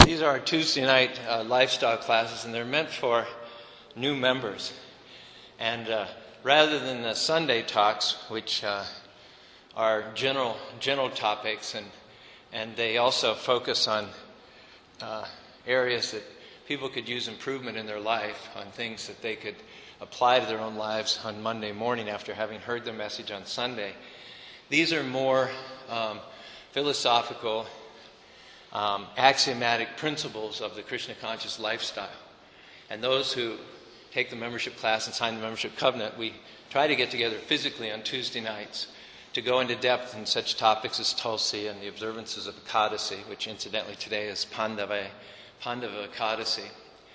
These are our Tuesday night lifestyle classes, and they're meant for new members. And rather than the Sunday talks, which are general topics, and they also focus on areas that people could use improvement in their life, on things that they could apply to their own lives on Monday morning after having heard the message on Sunday. These are more philosophical, axiomatic principles of the Krishna conscious lifestyle. And those who take the membership class and sign the membership covenant, we try to get together physically on Tuesday nights to go into depth in such topics as Tulsi and the observances of Ekadasi, which incidentally today is Pandava Ekadasi.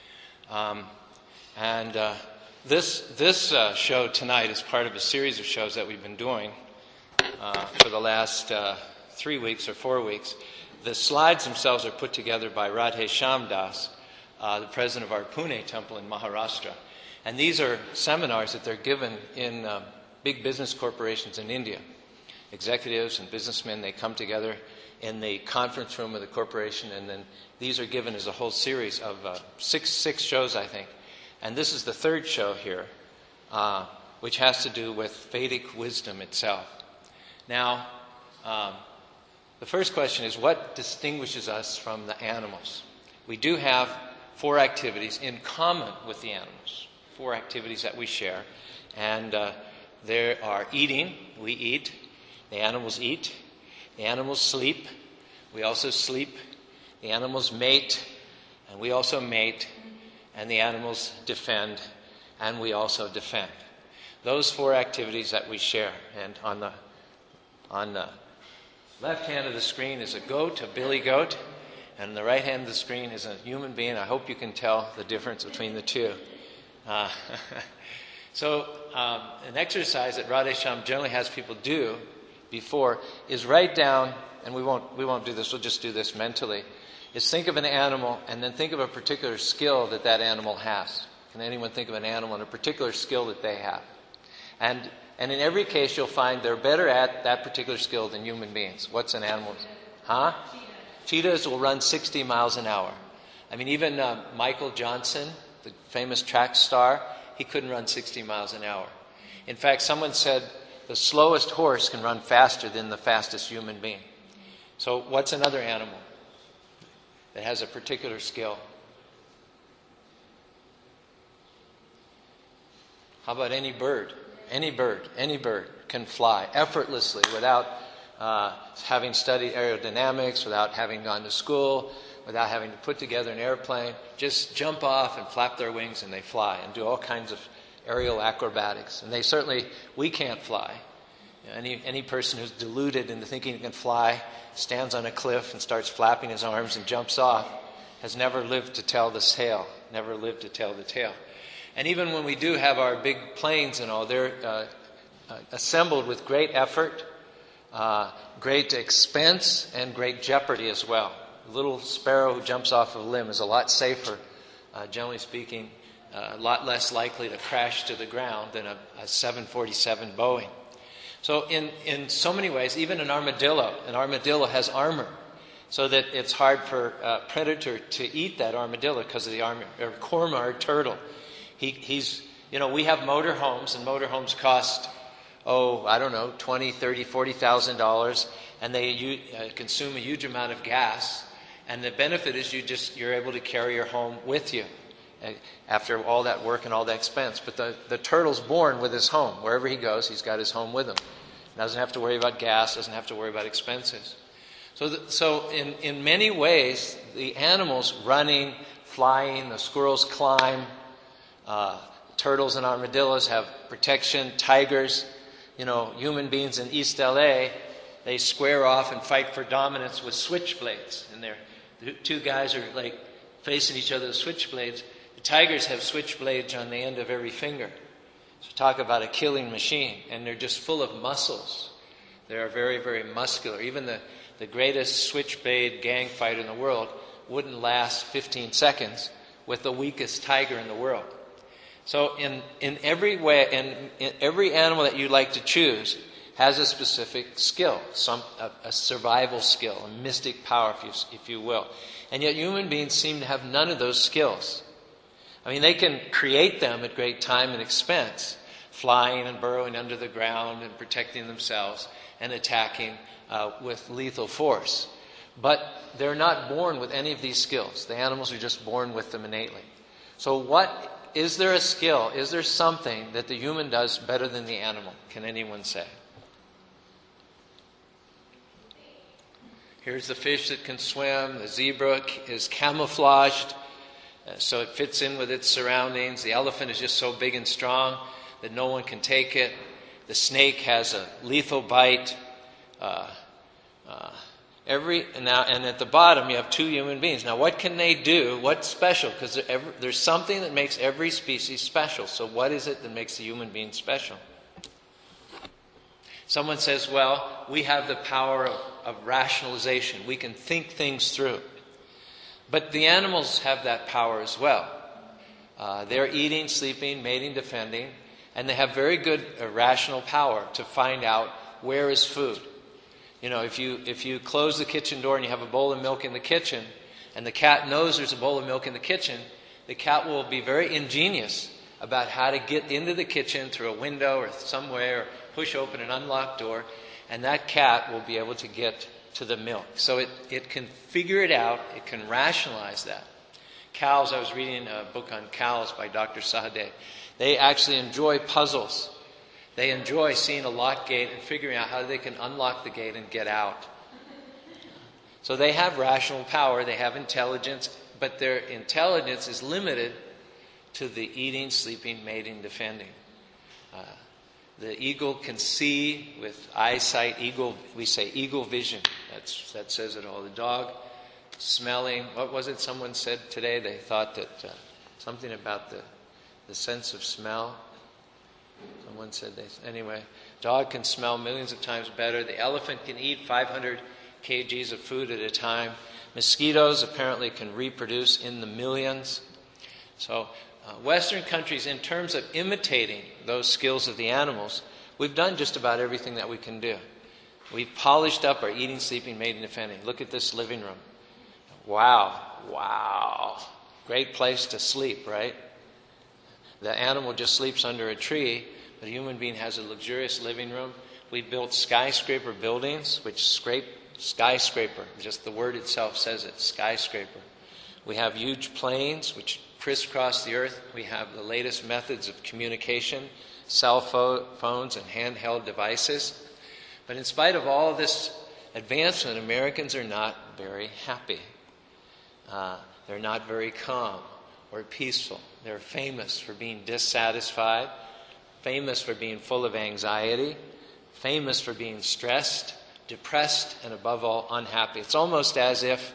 This show tonight is part of a series of shows that we've been doing for the last 3 weeks or 4 weeks. The slides themselves are put together by Radhe Shyam Das, the president of our Pune temple in Maharashtra. And these are seminars that they're given in big business corporations in India. Executives and businessmen, they come together in the conference room of the corporation, and then these are given as a whole series of six shows, I think. And this is the third show here, which has to do with Vedic wisdom itself. Now, the first question is, what distinguishes us from the animals? We do have 4 activities in common with the animals, 4 activities that we share. And there are eating, we eat, the animals eat, the animals sleep, we also sleep, the animals mate, and we also mate, and the animals defend, and we also defend. Those 4 activities that we share. And on the left hand of the screen is a goat, a billy goat, and on the right hand of the screen is a human being. I hope you can tell the difference between the two. So an exercise that Radhe Shyam generally has people do before is write down, and we won't do this, we'll just do this mentally, is think of an animal and then think of a particular skill that animal has. Can anyone think of an animal and a particular skill that they have? And in every case, you'll find they're better at that particular skill than human beings. What's an animal? Huh? Cheetahs will run 60 miles an hour. I mean, even Michael Johnson, the famous track star, he couldn't run 60 miles an hour. In fact, someone said the slowest horse can run faster than the fastest human being. So what's another animal that has a particular skill? How about any bird? Any bird can fly effortlessly without having studied aerodynamics, without having gone to school, without having to put together an airplane. Just jump off and flap their wings and they fly and do all kinds of aerial acrobatics. And we can't fly. Any person who's deluded into thinking he can fly, stands on a cliff and starts flapping his arms and jumps off, has never lived to tell the tale. And even when we do have our big planes and all, they're assembled with great effort, great expense, and great jeopardy as well. A little sparrow who jumps off of a limb is a lot safer, generally speaking, a lot less likely to crash to the ground than a 747 Boeing. So in so many ways, even an armadillo has armor, so that it's hard for a predator to eat that armadillo because of the armor. Or korma, or turtle. We have motorhomes, and motorhomes cost, $20,000, $30,000, $40,000, and they consume a huge amount of gas. And the benefit is you're able to carry your home with you after all that work and all that expense. But the turtle's born with his home. Wherever he goes, he's got his home with him. Doesn't have to worry about gas, doesn't have to worry about expenses. So in many ways, the animals running, flying, the squirrels climb, turtles and armadillos have protection, tigers, human beings in East LA, they square off and fight for dominance with switchblades. And the 2 guys are like facing each other with switchblades. The tigers have switchblades on the end of every finger. So talk about a killing machine. And they're just full of muscles. They are very, very muscular. Even the greatest switchblade gang fight in the world wouldn't last 15 seconds with the weakest tiger in the world. So in every way, in every animal that you like to choose has a specific skill, a survival skill, a mystic power, if you will. And yet human beings seem to have none of those skills. I mean, they can create them at great time and expense, flying and burrowing under the ground and protecting themselves and attacking with lethal force. But they're not born with any of these skills. The animals are just born with them innately. So is there a skill? Is there something that the human does better than the animal? Can anyone say? Here's the fish that can swim. The zebra is camouflaged, so it fits in with its surroundings. The elephant is just so big and strong that no one can take it. The snake has a lethal bite. And at the bottom you have two human beings. Now, what can they do? What's special? Because there's something that makes every species special. So what is it that makes the human being special? Someone says, well, we have the power of rationalization. We can think things through. But the animals have that power as well. They're eating, sleeping, mating, defending, and they have very good rational power to find out where is food. You know, if you close the kitchen door and you have a bowl of milk in the kitchen, and the cat knows there's a bowl of milk in the kitchen, the cat will be very ingenious about how to get into the kitchen through a window or somewhere, or push open an unlocked door, and that cat will be able to get to the milk. So it can figure it out, it can rationalize that. Cows, I was reading a book on cows by Dr. Sahadeh. They actually enjoy puzzles. They enjoy seeing a locked gate and figuring out how they can unlock the gate and get out. So they have rational power, they have intelligence, but their intelligence is limited to the eating, sleeping, mating, defending. The eagle can see with eyesight. We say eagle vision. That says it all. The dog, smelling. What was it someone said today? They thought that something about the sense of smell. Someone said anyway. Dog can smell millions of times better. The elephant can eat 500 kgs of food at a time. Mosquitoes apparently can reproduce in the millions. So Western countries, in terms of imitating those skills of the animals, we've done just about everything that we can do. We've polished up our eating, sleeping, mating, defending. Look at this living room. Wow. Great place to sleep, right? The animal just sleeps under a tree, but a human being has a luxurious living room. We built skyscraper buildings, skyscraper, just the word itself says it, skyscraper. We have huge planes which crisscross the earth. We have the latest methods of communication, cell phones and handheld devices. But in spite of all this advancement, Americans are not very happy. They're not very calm or peaceful. They're famous for being dissatisfied, famous for being full of anxiety, famous for being stressed, depressed, and above all, unhappy. It's almost as if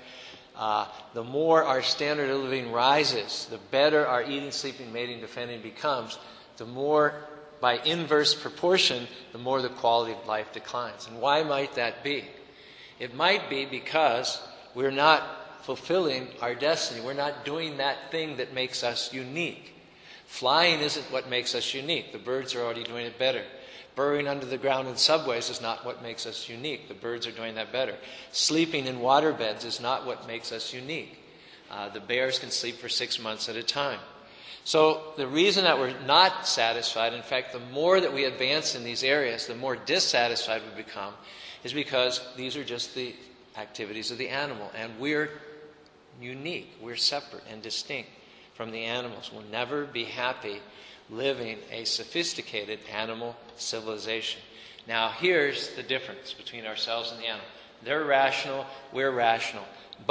the more our standard of living rises, the better our eating, sleeping, mating, defending becomes, the more, by inverse proportion, the more the quality of life declines. And why might that be? It might be because we're not fulfilling our destiny. We're not doing that thing that makes us unique. Flying isn't what makes us unique. The birds are already doing it better. Burrowing under the ground in subways is not what makes us unique. The birds are doing that better. Sleeping in waterbeds is not what makes us unique. The bears can sleep for 6 months at a time. So the reason that we're not satisfied, in fact, the more that we advance in these areas, the more dissatisfied we become, is because these are just the activities of the animal. And we're unique. We're separate and distinct from the animals. We'll never be happy living a sophisticated animal civilization. Now, here's the difference between ourselves and the animal. They're rational, we're rational.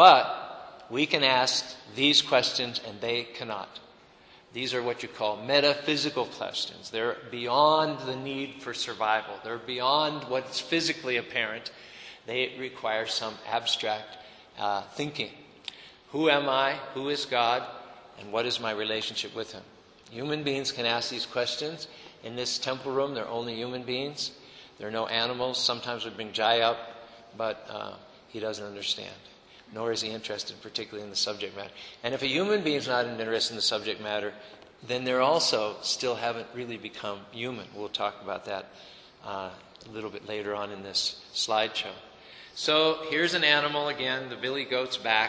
But we can ask these questions and they cannot. These are what you call metaphysical questions. They're beyond the need for survival. They're beyond what's physically apparent. They require some abstract thinking. Who am I? Who is God? And what is my relationship with Him? Human beings can ask these questions. In this temple room, there are only human beings. There are no animals. Sometimes we bring Jai up, but he doesn't understand. Nor is he interested particularly in the subject matter. And if a human being is not interested in the subject matter, then they're also still haven't really become human. We'll talk about that a little bit later on in this slideshow. So here's an animal again, the billy goat's back.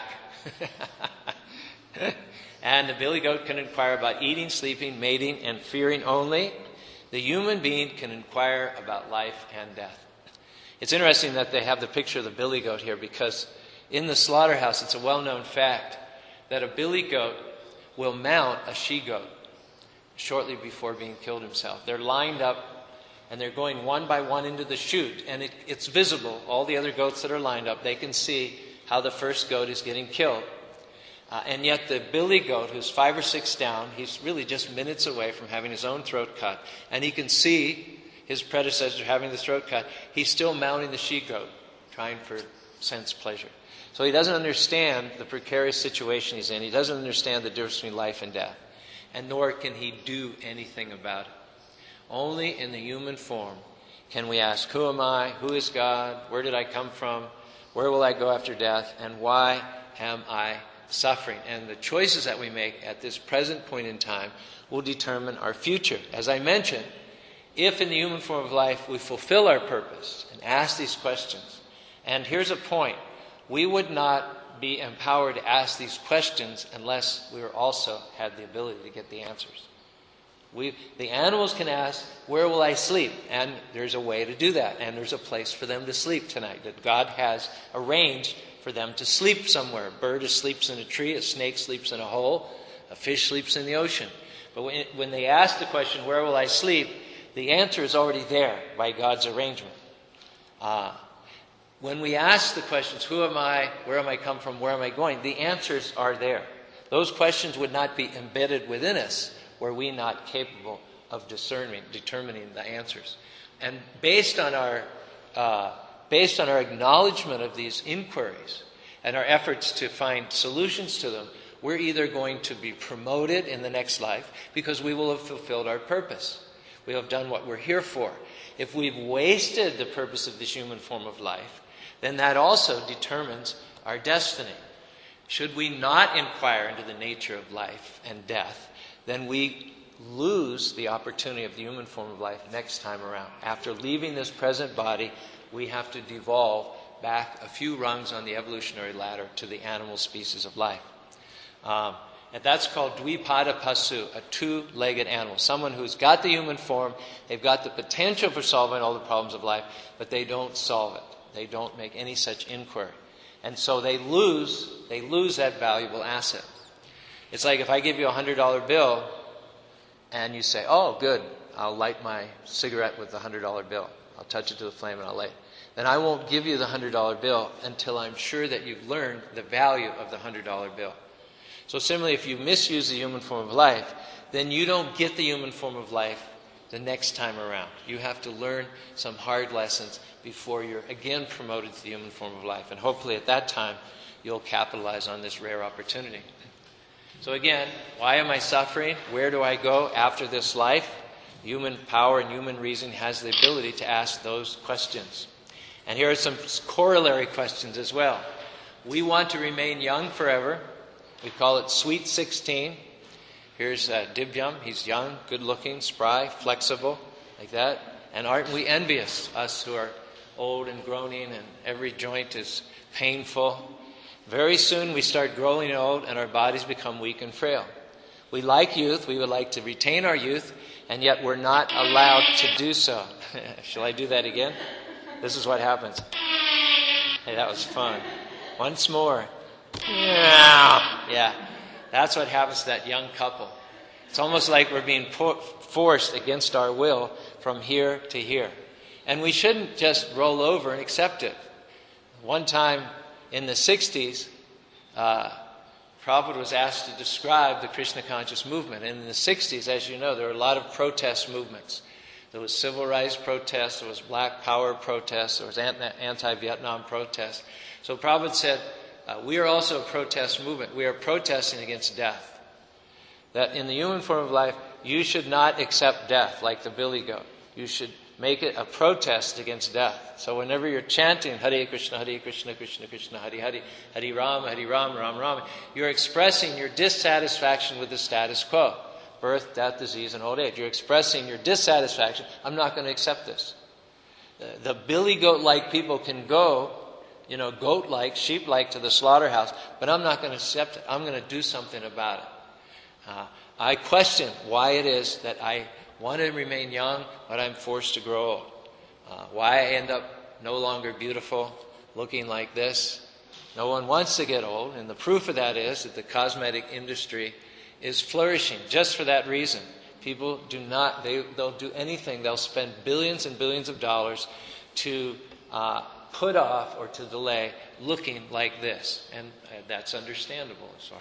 And the billy goat can inquire about eating, sleeping, mating, and fearing only. The human being can inquire about life and death. It's interesting that they have the picture of the billy goat here, because in the slaughterhouse, it's a well-known fact that a billy goat will mount a she-goat shortly before being killed himself. They're lined up, and they're going one by one into the chute, and it's visible. All the other goats that are lined up, they can see how the first goat is getting killed. And yet the billy goat, who's 5 or 6 down, he's really just minutes away from having his own throat cut, and he can see his predecessor having the throat cut. He's still mounting the she-goat, trying for sense pleasure. So he doesn't understand the precarious situation he's in. He doesn't understand the difference between life and death. And nor can he do anything about it. Only in the human form can we ask, who am I? Who is God? Where did I come from? Where will I go after death? And why am I suffering? And the choices that we make at this present point in time will determine our future. As I mentioned, if in the human form of life we fulfill our purpose and ask these questions, and here's a point, we would not be empowered to ask these questions unless we also had the ability to get the answers. The animals can ask, where will I sleep? And there's a way to do that. And there's a place for them to sleep tonight that God has arranged for them to sleep somewhere. A bird sleeps in a tree, a snake sleeps in a hole, a fish sleeps in the ocean. But when they ask the question, where will I sleep? The answer is already there by God's arrangement. When we ask the questions, who am I, where am I come from, where am I going? The answers are there. Those questions would not be embedded within us were we not capable of determining the answers. And based on our acknowledgement of these inquiries and our efforts to find solutions to them, we're either going to be promoted in the next life because we will have fulfilled our purpose. We have done what we're here for. If we've wasted the purpose of this human form of life, then that also determines our destiny. Should we not inquire into the nature of life and death, then we lose the opportunity of the human form of life next time around. After leaving this present body, we have to devolve back a few rungs on the evolutionary ladder to the animal species of life. And that's called Dvipada Pasu, a two-legged animal. Someone who's got the human form, they've got the potential for solving all the problems of life, but they don't solve it. They don't make any such inquiry. And so they lose that valuable asset. It's like if I give you a $100 bill and you say, oh, good, I'll light my cigarette with the $100 bill. I'll touch it to the flame and I'll light it. Then I won't give you the $100 bill until I'm sure that you've learned the value of the $100 bill. So similarly, if you misuse the human form of life, then you don't get the human form of life the next time around. You have to learn some hard lessons before you're again promoted to the human form of life. And hopefully at that time, you'll capitalize on this rare opportunity. So again, why am I suffering? Where do I go after this life? Human power and human reason has the ability to ask those questions. And here are some corollary questions as well. We want to remain young forever. We call it Sweet 16. Here's Dibyam. He's young, good-looking, spry, flexible, like that. And aren't we envious, us who are old and groaning and every joint is painful? Very soon we start growing old and our bodies become weak and frail. We like youth. We would like to retain our youth, and yet we're not allowed to do so. Shall I do that again? This is what happens. Hey, that was fun. Once more. Yeah. That's what happens to that young couple. It's almost like we're being forced against our will from here to here. And we shouldn't just roll over and accept it. One time in the 60s, Prabhupada was asked to describe the Krishna conscious movement. And in the 60s, as you know, there were a lot of protest movements. There was civil rights protests, there was black power protests, there was anti-Vietnam protests. So Prabhupada said, we are also a protest movement. We are protesting against death. That in the human form of life, you should not accept death like the billy goat. You should make it a protest against death. So whenever you're chanting Hare Krishna, Krishna Krishna, Hare Hare, Hare Ram, Ram Ram, you're expressing your dissatisfaction with the status quo. Birth, death, disease, and old age. You're expressing your dissatisfaction. I'm not going to accept this. The billy goat-like people can go, goat-like, sheep-like to the slaughterhouse, but I'm not going to accept it. I'm going to do something about it. I question why it is that I want to remain young, but I'm forced to grow old. Why I end up no longer beautiful, looking like this. No one wants to get old, and the proof of that is that the cosmetic industry is flourishing just for that reason. People they'll do anything. They'll spend billions and billions of dollars to put off or to delay looking like this. And that's understandable. So,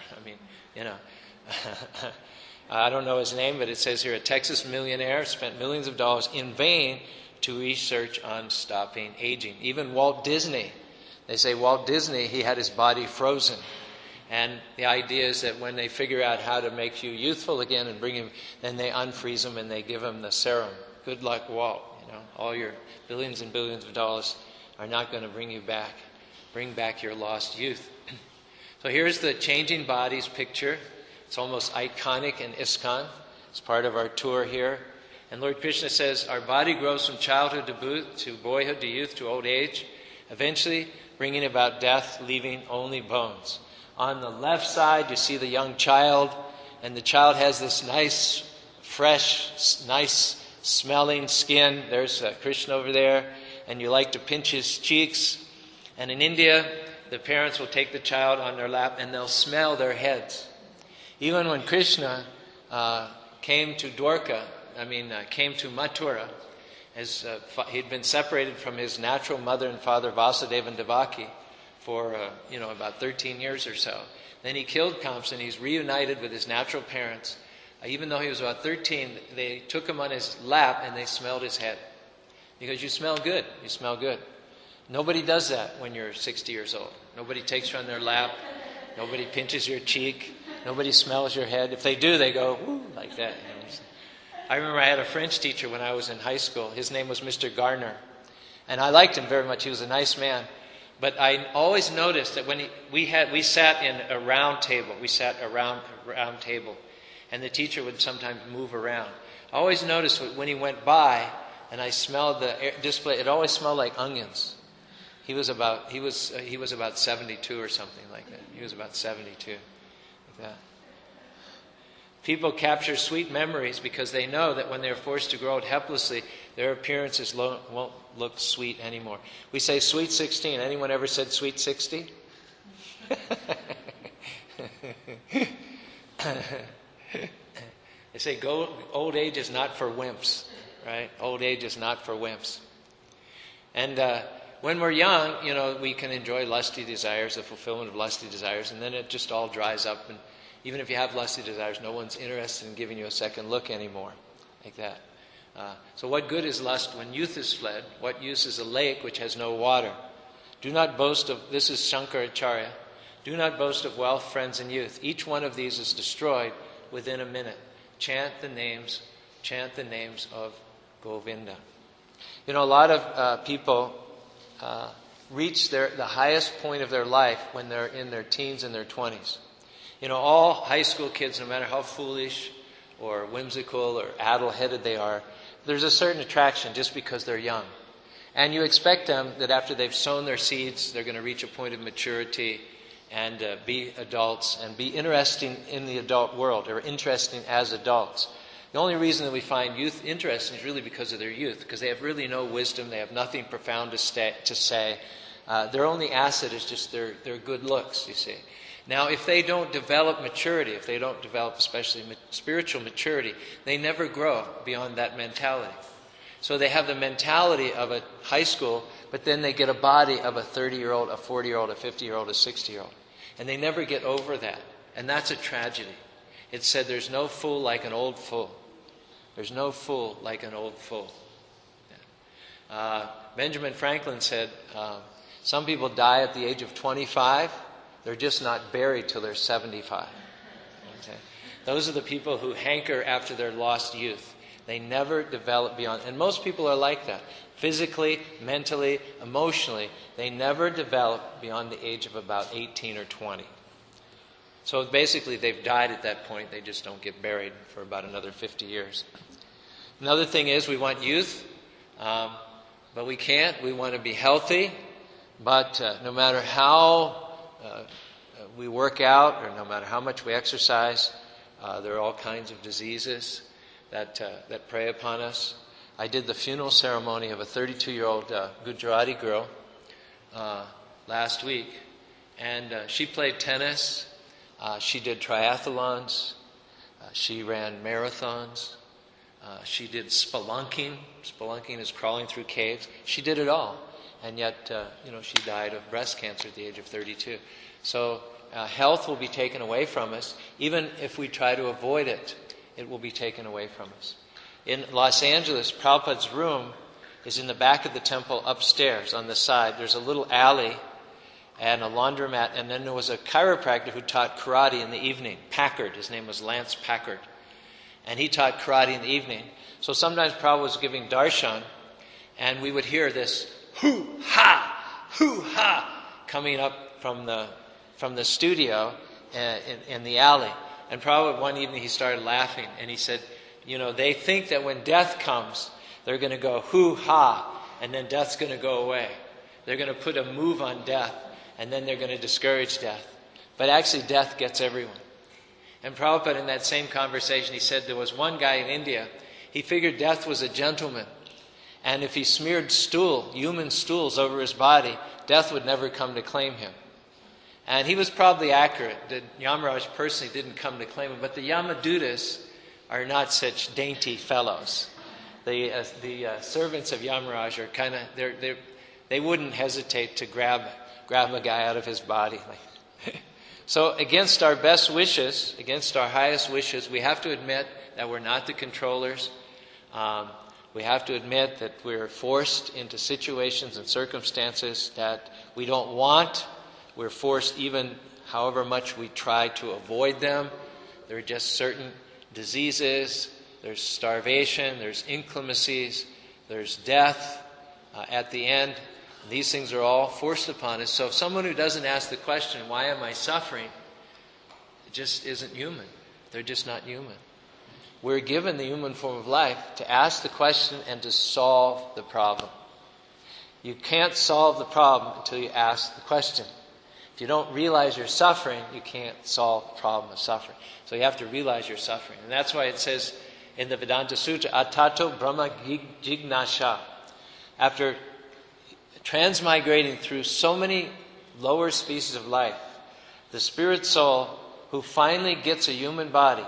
I don't know his name, but it says here a Texas millionaire spent millions of dollars in vain to research on stopping aging. Even Walt Disney, they say Walt Disney, he had his body frozen. And the idea is that when they figure out how to make you youthful again and bring him, then they unfreeze him and they give him the serum. Good luck, Walt. All your billions and billions of dollars are not going to bring back your lost youth. So here's the changing bodies picture. It's almost iconic in ISKCON. It's part of our tour here. And Lord Krishna says, our body grows from childhood to boyhood to youth to old age, eventually bringing about death, leaving only bones. On the left side, you see the young child, and the child has this nice, fresh, nice smelling skin. There's Krishna over there, and you like to pinch his cheeks. And in India, the parents will take the child on their lap, and they'll smell their heads. Even when Krishna came to Mathura, as he'd been separated from his natural mother and father, Vasudeva and Devaki, for about 13 years or so. Then he killed Kamsa, and he's reunited with his natural parents. Even though he was about 13, they took him on his lap and they smelled his head. Because you smell good. You smell good. Nobody does that when you're 60 years old. Nobody takes you on their lap. Nobody pinches your cheek. Nobody smells your head. If they do, they go, woo, like that. I remember I had a French teacher when I was in high school. His name was Mr. Garner. And I liked him very much. He was a nice man. But I always noticed that when we sat in a round table. We sat around a round table. And the teacher would sometimes move around. I always noticed when he went by and I smelled the display, it always smelled like onions. He was about 72 or something like that. He was about 72. Like that. People capture sweet memories because they know that when they're forced to grow old helplessly, their appearances won't look sweet anymore. We say sweet 16. Anyone ever said sweet 60? They say old age is not for wimps, right? Old age is not for wimps. And when we're young, we can enjoy lusty desires, the fulfillment of lusty desires, and then it just all dries up. And even if you have lusty desires, no one's interested in giving you a second look anymore, like that. So what good is lust when youth is fled? What use is a lake which has no water? Do not boast of, this is Shankaracharya, do not boast of wealth, friends, and youth. Each one of these is destroyed within a minute. Chant the names of Govinda. A lot of people reach the highest point of their life when they're in their teens and their 20s. All high school kids, no matter how foolish or whimsical or addle-headed they are, there's a certain attraction just because they're young. And you expect them that after they've sown their seeds, they're going to reach a point of maturity and be adults and be interesting in the adult world, or interesting as adults. The only reason that we find youth interesting is really because of their youth, because they have really no wisdom, they have nothing profound to say. Their only asset is just their good looks, you see. Now, if they don't develop maturity, if they don't develop especially spiritual maturity, they never grow beyond that mentality. So they have the mentality of a high school, but then they get a body of a 30-year-old, a 40-year-old, a 50-year-old, a 60-year-old. And they never get over that. And that's a tragedy. It said there's no fool like an old fool. There's no fool like an old fool. Benjamin Franklin said, some people die at the age of 25. They're just not buried till they're 75. Okay? Those are the people who hanker after their lost youth. They never develop beyond. And most people are like that. Physically, mentally, emotionally, they never develop beyond the age of about 18 or 20. So basically they've died at that point. They just don't get buried for about another 50 years. Another thing is we want youth. but we can't. We want to be healthy, but no matter how we work out or no matter how much we exercise, there are all kinds of diseases that prey upon us. I did the funeral ceremony of a 32-year-old Gujarati girl last week, and she played tennis. She did triathlons. She ran marathons. She did spelunking. Spelunking is crawling through caves. She did it all. And yet, she died of breast cancer at the age of 32. So health will be taken away from us. Even if we try to avoid it, it will be taken away from us. In Los Angeles, Prabhupada's room is in the back of the temple upstairs on the side. There's a little alley and a laundromat, and then there was a chiropractor who taught karate in the evening. Packard, his name was Lance Packard. And he taught karate in the evening. So sometimes Prabhupada was giving darshan, and we would hear this hoo-ha, coming up from the studio in the alley. And Prabhupada, one evening, he started laughing, and he said, they think that when death comes, they're going to go hoo-ha, and then death's going to go away. They're going to put a move on death, and then they're going to discourage death. But actually, death gets everyone. And Prabhupada, in that same conversation, he said there was one guy in India, he figured death was a gentleman. And if he smeared human stools over his body, death would never come to claim him. And he was probably accurate. The Yamaraj personally didn't come to claim him. But the Yamadutas are not such dainty fellows. The servants of Yamaraj are kind of, they wouldn't hesitate to grab a guy out of his body. So against our best wishes, against our highest wishes, we have to admit that we're not the controllers. We have to admit that we're forced into situations and circumstances that we don't want. We're forced even however much we try to avoid them. There are just certain diseases, there's starvation, there's inclemencies, there's death at the end. These things are all forced upon us. So someone who doesn't ask the question, why am I suffering, it just isn't human. They're just not human. We're given the human form of life to ask the question and to solve the problem. You can't solve the problem until you ask the question. If you don't realize you're suffering, you can't solve the problem of suffering. So you have to realize you're suffering. And that's why it says in the Vedanta Sutra, Atato Brahma Jignasha. After transmigrating through so many lower species of life, the spirit soul who finally gets a human body,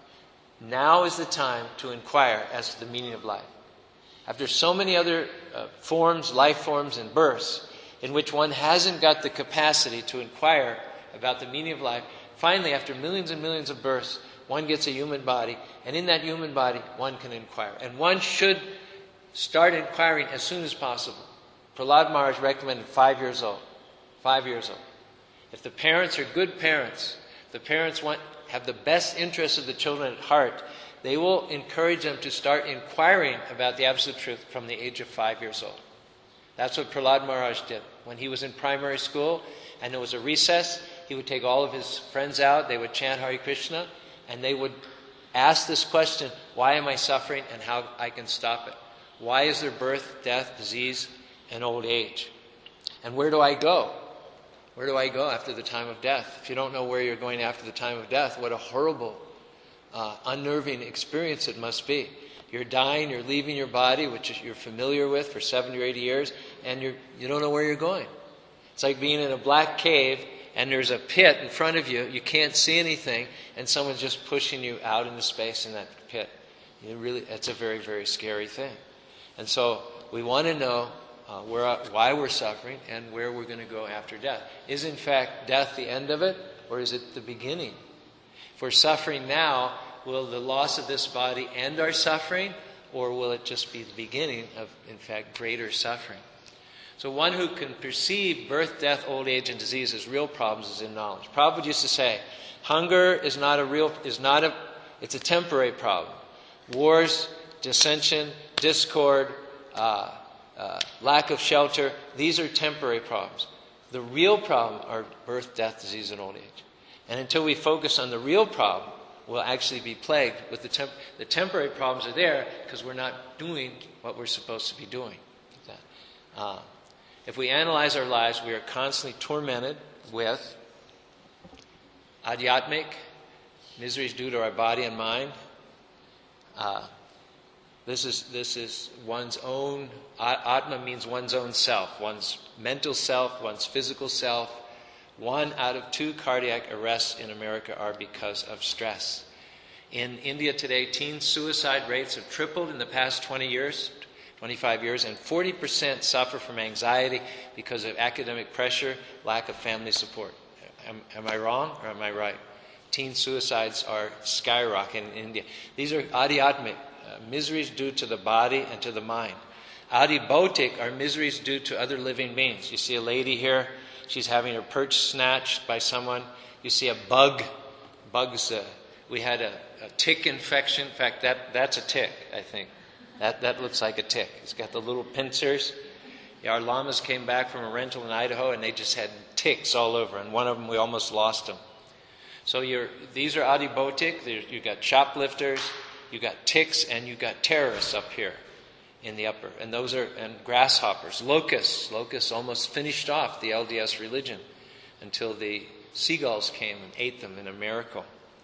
now is the time to inquire as to the meaning of life. After so many other forms, life forms and births, in which one hasn't got the capacity to inquire about the meaning of life, finally, after millions and millions of births, one gets a human body, and in that human body, one can inquire. And one should start inquiring as soon as possible. Prahlad Maharaj recommended 5 years old. 5 years old. If the parents are good parents, the parents have the best interests of the children at heart, they will encourage them to start inquiring about the absolute truth from the age of 5 years old. That's what Prahlad Maharaj did. When he was in primary school and there was a recess, he would take all of his friends out, they would chant Hare Krishna, and they would ask this question, why am I suffering and how I can stop it? Why is there birth, death, disease, and old age? And where do I go? Where do I go after the time of death? If you don't know where you're going after the time of death, what a horrible, unnerving experience it must be. You're dying, you're leaving your body, which you're familiar with for 70 or 80 years, and you don't know where you're going. It's like being in a black cave, and there's a pit in front of you, you can't see anything, and someone's just pushing you out into space in that pit. It's a very, very scary thing. And so we want to know why we're suffering and where we're going to go after death. Is in fact death the end of it, or is it the beginning? If we're suffering now, will the loss of this body end our suffering, or will it just be the beginning of, in fact, greater suffering? So one who can perceive birth, death, old age, and disease as real problems is in knowledge. Prabhupada used to say, hunger it's a temporary problem. Wars, dissension, discord, lack of shelter, these are temporary problems. The real problem are birth, death, disease, and old age. And until we focus on the real problem, we'll actually be plagued with the temporary problems are there because we're not doing what we're supposed to be doing. If we analyze our lives, we are constantly tormented with adhyatmic, miseries due to our body and mind. This is one's own. Atma means one's own self, one's mental self, one's physical self. 1 out of 2 cardiac arrests in America are because of stress. In India today, teen suicide rates have tripled in the past 25 years, and 40% suffer from anxiety because of academic pressure, lack of family support. Am I wrong or am I right? Teen suicides are skyrocketing in India. These are adhyatmic, miseries due to the body and to the mind. Adhibautic are miseries due to other living beings. You see a lady here, she's having her perch snatched by someone. You see a bugs. We had a tick infection. In fact, that's a tick, I think. That looks like a tick. It's got the little pincers. Yeah, our llamas came back from a rental in Idaho, and they just had ticks all over. And one of them, we almost lost them. So these are adhibautic. You've got shoplifters, you've got ticks, and you've got terrorists up here in the upper. And grasshoppers, locusts. Locusts almost finished off the LDS religion until the seagulls came and ate them in a miracle.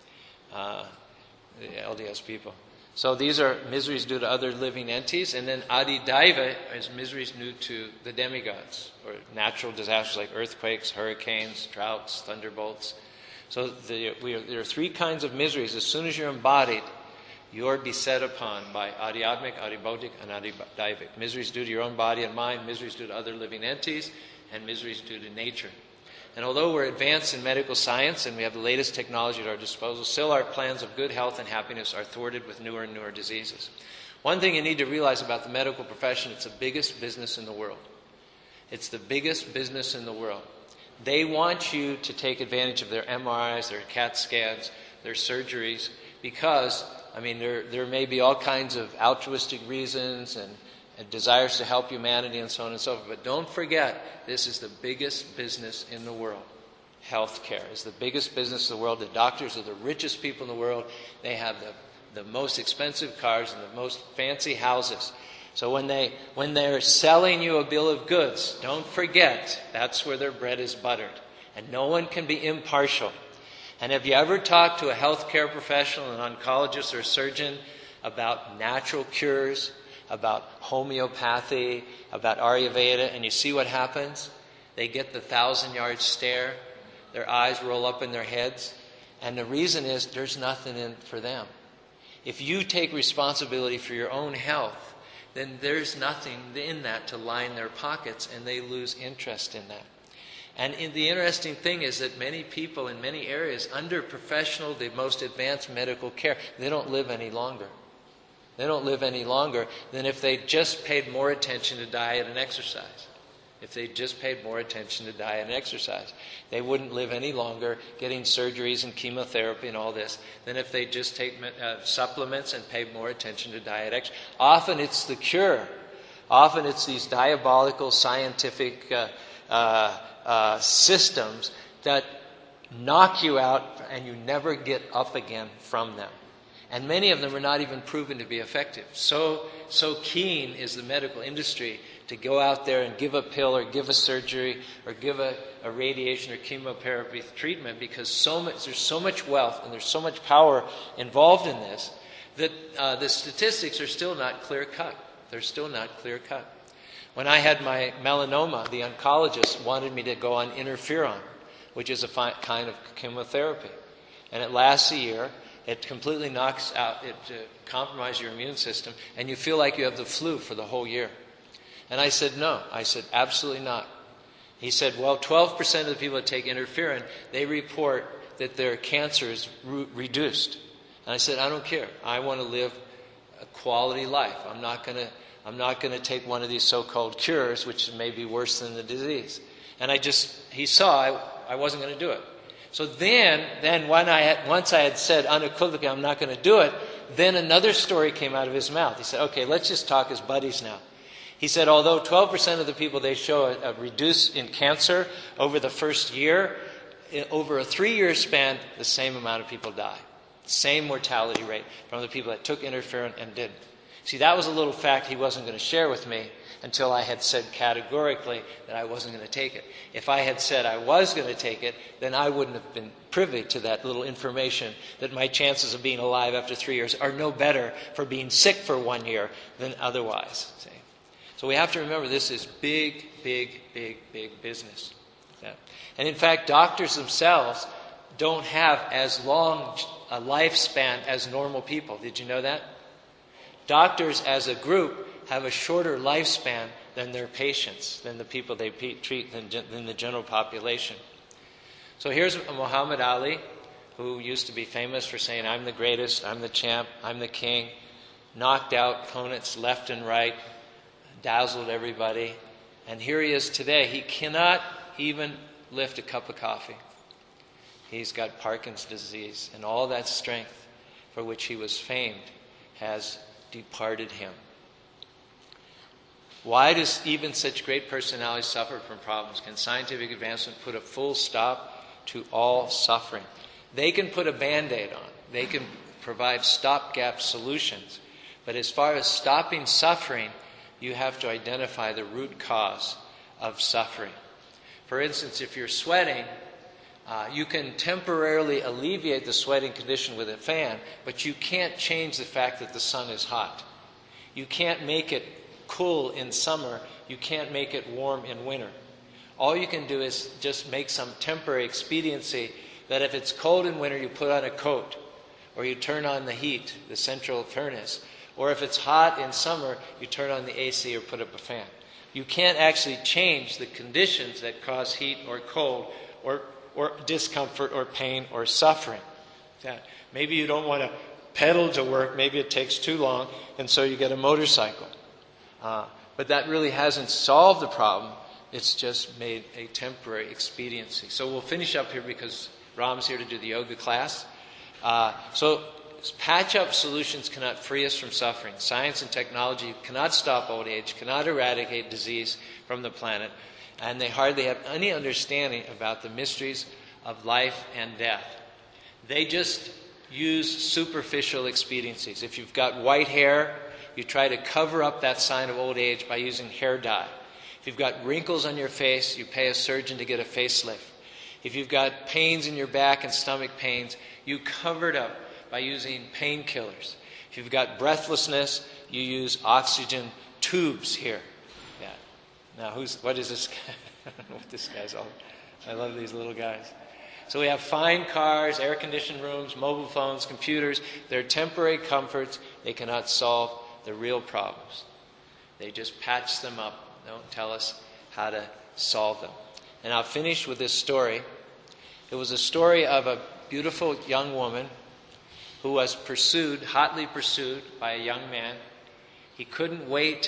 The LDS people. So these are miseries due to other living entities. And then adhidaiva is miseries due to the demigods, or natural disasters like earthquakes, hurricanes, droughts, thunderbolts. So there are 3 kinds of miseries. As soon as you're embodied, you're beset upon by adhyatmic, adhibautic, and adhidaivic. Miseries due to your own body and mind, miseries due to other living entities, and miseries due to nature. And although we're advanced in medical science and we have the latest technology at our disposal, still our plans of good health and happiness are thwarted with newer and newer diseases. One thing you need to realize about the medical profession, it's the biggest business in the world. It's the biggest business in the world. They want you to take advantage of their MRIs, their CAT scans, their surgeries, because, there may be all kinds of altruistic reasons and desires to help humanity and so on and so forth. But don't forget, this is the biggest business in the world. Healthcare is the biggest business in the world. The doctors are the richest people in the world. They have the most expensive cars and the most fancy houses. So when they're selling you a bill of goods, don't forget, that's where their bread is buttered. And no one can be impartial. And have you ever talked to a healthcare professional, an oncologist or a surgeon, about natural cures, about homeopathy, about Ayurveda, and you see what happens? They get the 1,000-yard stare. Their eyes roll up in their heads. And the reason is there's nothing in it for them. If you take responsibility for your own health, then there's nothing in that to line their pockets, and they lose interest in that. And the interesting thing is that many people in many areas, under professional, the most advanced medical care, they don't live any longer. They don't live any longer than if they just paid more attention to diet and exercise. If they just paid more attention to diet and exercise. They wouldn't live any longer getting surgeries and chemotherapy and all this than if they just take supplements and paid more attention to diet and exercise. Often it's the cure. Often it's these diabolical scientific systems that knock you out and you never get up again from them. And many of them are not even proven to be effective. So keen is the medical industry to go out there and give a pill or give a surgery or give a radiation or chemotherapy treatment, because there's so much wealth and there's so much power involved in this that the statistics are still not clear-cut. They're still not clear-cut. When I had my melanoma, the oncologist wanted me to go on interferon, which is a kind of chemotherapy. And it lasts a year. It completely knocks out, it compromises your immune system, and you feel like you have the flu for the whole year. And I said, no. I said, absolutely not. He said, well, 12% of the people that take interferon, they report that their cancer is reduced. And I said, I don't care. I want to live a quality life. I'm not going to take one of these so-called cures, which may be worse than the disease. And he saw I wasn't going to do it. So then once I had said unequivocally I'm not going to do it, then another story came out of his mouth. He said, okay, let's just talk as buddies now. He said, although 12% of the people, they show a reduce in cancer over the first year, over a 3-year span, the same amount of people die. Same mortality rate from the people that took interferon and didn't. See, that was a little fact he wasn't going to share with me. until I had said categorically that I wasn't going to take it. If I had said I was going to take it, then I wouldn't have been privy to that little information that my chances of being alive after 3 years are no better for being sick for 1 year than otherwise. See? So we have to remember this is big, big, big, big business. Yeah. And in fact, doctors themselves don't have as long a lifespan as normal people. Did you know that? Doctors as a group have a shorter lifespan than their patients, than the people they treat, than the general population. So here's Muhammad Ali, who used to be famous for saying, I'm the greatest, I'm the champ, I'm the king, knocked out opponents left and right, dazzled everybody. And here he is today. He cannot even lift a cup of coffee. He's got Parkinson's disease, and all that strength for which he was famed has departed him. Why does even such great personalities suffer from problems? Can scientific advancement put a full stop to all suffering? They can put a Band-Aid on. They can provide stopgap solutions. But as far as stopping suffering, you have to identify the root cause of suffering. For instance, if you're sweating, you can temporarily alleviate the sweating condition with a fan, but you can't change the fact that the sun is hot. You can't make it cool in summer. You can't make it warm in winter. All you can do is just make some temporary expediency that if it's cold in winter, you put on a coat, or you turn on the heat, the central furnace, or if it's hot in summer, you turn on the AC or put up a fan. You can't actually change the conditions that cause heat or cold or discomfort or pain or suffering. Maybe you don't want to pedal to work, maybe it takes too long, and so you get a motorcycle. But that really hasn't solved the problem. It's just made a temporary expediency. So we'll finish up here because Ram's here to do the yoga class. So patch-up solutions cannot free us from suffering. Science and technology cannot stop old age, cannot eradicate disease from the planet, and they hardly have any understanding about the mysteries of life and death. They just use superficial expediencies. If you've got white hair, you try to cover up that sign of old age by using hair dye. If you've got wrinkles on your face, you pay a surgeon to get a facelift. If you've got pains in your back and stomach pains, you cover it up by using painkillers. If you've got breathlessness, you use oxygen tubes here. Yeah. Now, what is this guy? I don't know what this guy's all. I love these little guys. So we have fine cars, air-conditioned rooms, mobile phones, computers. They're temporary comforts. They cannot solve the real problems. They just patch them up. Don't tell us how to solve them. And I'll finish with this story. It was a story of a beautiful young woman who was hotly pursued by a young man. He couldn't wait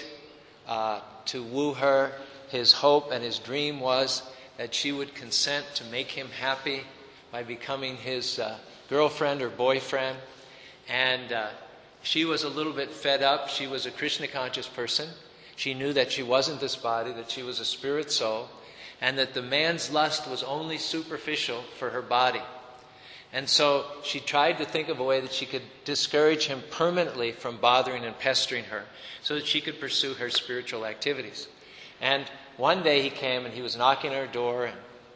to woo her. His hope and his dream was that she would consent to make him happy by becoming his girlfriend or boyfriend. And she was a little bit fed up. She was a Krishna-conscious person. She knew that she wasn't this body, that she was a spirit soul, and that the man's lust was only superficial for her body. And so she tried to think of a way that she could discourage him permanently from bothering and pestering her so that she could pursue her spiritual activities. And one day he came and he was knocking on her door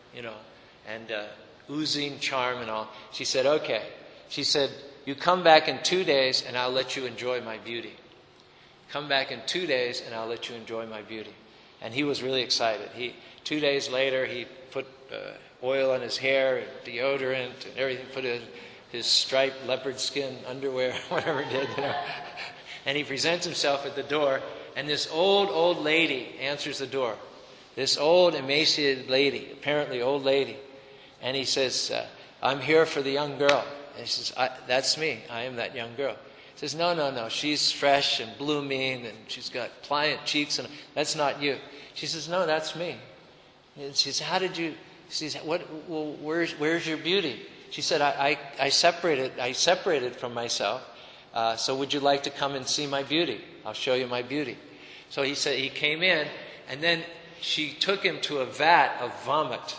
and oozing charm and all. She said, okay. She said, you come back in 2 days and I'll let you enjoy my beauty. Come back in 2 days and I'll let you enjoy my beauty. And he was really excited. 2 days later, he put oil on his hair and deodorant and everything, put his striped leopard skin underwear, whatever he did, And he presents himself at the door, and this old lady answers the door. This old, emaciated lady, apparently old lady. And he says, I'm here for the young girl. And she says, that's me. I am that young girl. He says, no. She's fresh and blooming, and she's got pliant cheeks, and that's not you. She says, no, that's me. And she says, how did you... She says, where's your beauty? She said, I separated from myself. So would you like to come and see my beauty? I'll show you my beauty. So he said he came in, and then she took him to a vat of vomit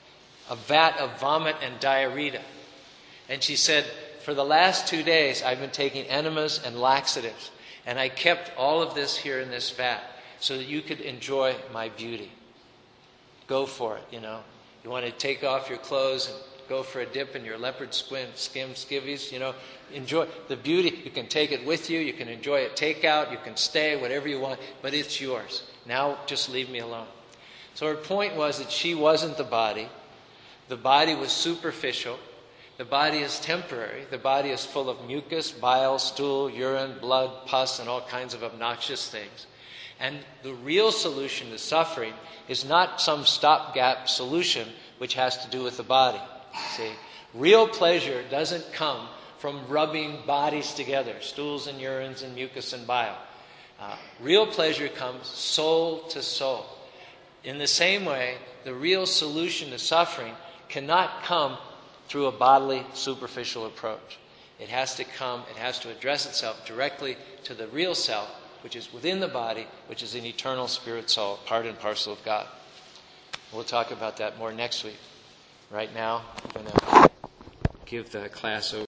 and diarrhea. And she said, for the last 2 days, I've been taking enemas and laxatives, and I kept all of this here in this vat. so that you could enjoy my beauty. Go for it, You want to take off your clothes and go for a dip in your leopard skin skivvies, Enjoy the beauty. You can take it with you. You can enjoy it takeout. You can stay, whatever you want, but it's yours. Now just leave me alone. So her point was that she wasn't the body. The body was superficial. The body is temporary. The body is full of mucus, bile, stool, urine, blood, pus, and all kinds of obnoxious things. And the real solution to suffering is not some stopgap solution which has to do with the body. See, real pleasure doesn't come from rubbing bodies together, stools and urines and mucus and bile. Real pleasure comes soul to soul. In the same way, the real solution to suffering cannot come through a bodily, superficial approach. It has to address itself directly to the real self, which is within the body, which is an eternal spirit soul, part and parcel of God. We'll talk about that more next week. Right now, I'm going to give the class over.